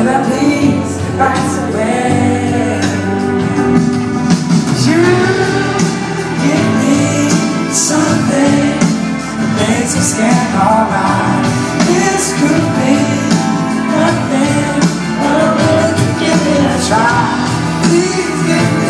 Will I please rise away? You give me something that makes me scared, alright.